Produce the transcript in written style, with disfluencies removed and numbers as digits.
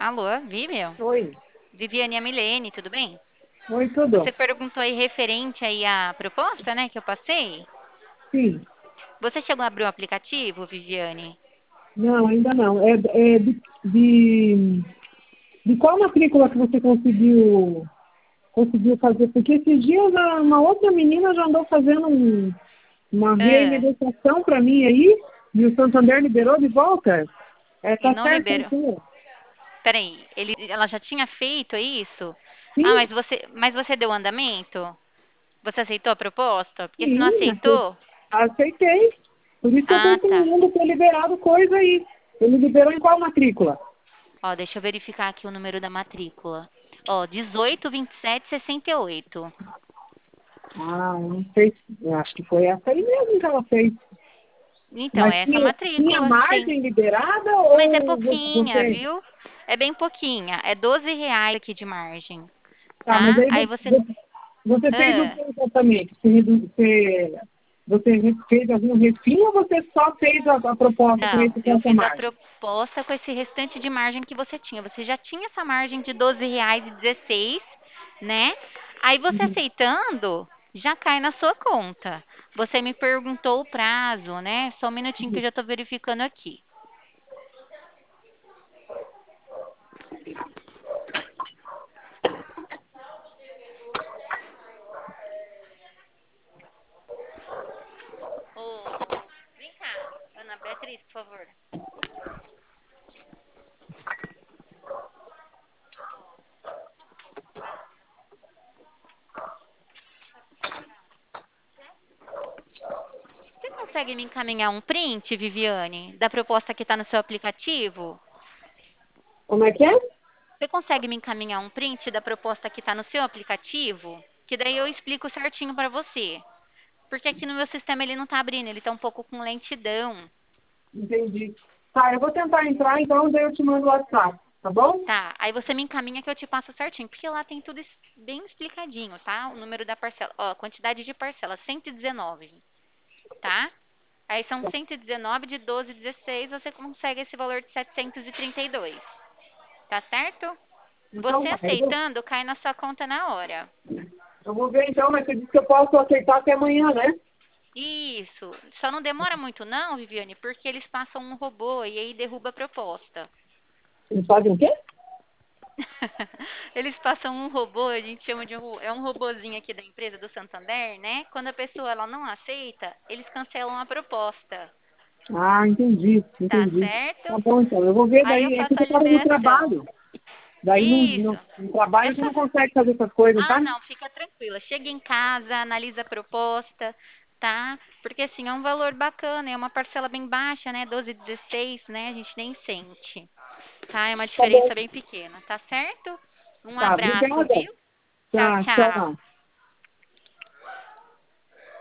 Alô, Vivian? Oi, Viviane e a Milene, tudo bem? oi, Você tudo? perguntou aí referente aí à proposta, né, que eu passei? Sim, Você chegou a abrir o aplicativo, Viviane? não, ainda não. De qual matrícula que você conseguiu fazer? Porque esses dias uma outra menina já andou fazendo uma Ah, renegociação para mim aí, e o Santander liberou de volta. e Tá não certo liberou. isso? Peraí, ela já tinha feito, é isso? Ah, Sim, mas você deu andamento? Você aceitou a proposta? Porque se não sim, aceitou... aceitei. Por isso que eu estou Ah, tá. incluindo ter liberado coisa aí. Ele liberou em qual matrícula? Ó, deixa eu verificar aqui o número da matrícula. Ó, 182768. Ah, não sei, eu acho que foi essa aí mesmo que ela fez. Então, Mas é essa tinha matrícula, sim. margem liberada Mas é ou pouquinha, você. viu? É bem pouquinha. É R$ 12 aqui de margem, Tá, mas tá? aí Aí você... você fez o Ah, que exatamente? Você fez algum refim ou você só fez a proposta com não, esse com eu essa fiz a margem? proposta com esse restante de margem que você tinha. Você já tinha essa margem de R$ 12,16, né? Aí você Uhum. aceitando, já cai na sua conta. Você me perguntou o prazo, né? Só um minutinho que eu já tô verificando aqui. Vem cá, Ana Beatriz, por favor. Você consegue me encaminhar um print, Viviane, da proposta que está no seu aplicativo? Como é que é? Você consegue me encaminhar um print da proposta que está no seu aplicativo? Que daí eu explico certinho para você. Porque aqui no meu sistema ele não está abrindo, ele está um pouco com lentidão. Entendi. Tá, eu vou tentar entrar, então daí eu te mando o WhatsApp, tá bom? Tá, aí você me encaminha que eu te passo certinho, porque lá tem tudo bem explicadinho, tá? O número da parcela, ó, quantidade de parcela, 119, tá? Aí são 119 de 12, 16, você consegue esse valor de 732, tá certo? Então Você tá, aceitando, cai na sua conta na hora. eu vou ver então, mas você disse que eu posso aceitar até amanhã, né? Isso. Só não demora muito não, Viviane, porque eles passam um robô e aí derruba a proposta. Eles fazem o quê? Eles passam um robô, a gente chama é um robozinho aqui da empresa do Santander, né? Quando a pessoa ela não aceita, eles cancelam a proposta. Ah, entendi, Tá entendi. Tá certo? bom, então. Eu vou ver Aí eu daí, é que faço eu a estava no liberação. trabalho. Daí Isso. no trabalho a gente Essa não consegue fazer essas coisas, Ah, tá? não, fica tranquila. Chega em casa, analisa a proposta, tá? Porque assim, é um valor bacana, é uma parcela bem baixa, né? 12, 16, né? A gente nem sente, tá? É uma Tá bom. diferença bem pequena, tá certo? Um Tá, abraço, obrigada. viu? Tchau, Tá, tchau. tchau.